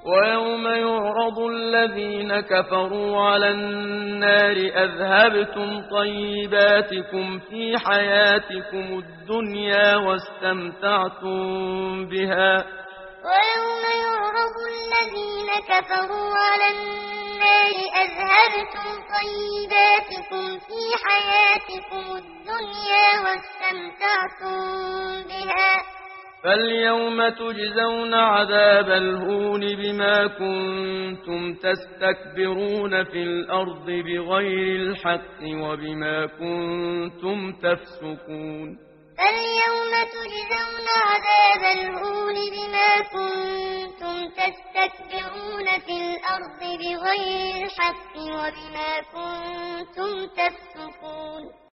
ويوم يعرض الذين كفروا على النار أذهبتم طيباتكم في حياتكم الدنيا واستمتعتم بها. ويوم يعرض الذين كفروا على النار أذهبتم طيباتكم في حياتكم الدنيا واستمتعتم بها فاليوم تجزون عذاب الهون بما كنتم تستكبرون في الأرض بغير الحق وبما كنتم تفسقون. فاليوم تجزون عذاب الهون بما كنتم تستكبرون في الأرض بغير الحق وبما كنتم تفسقون.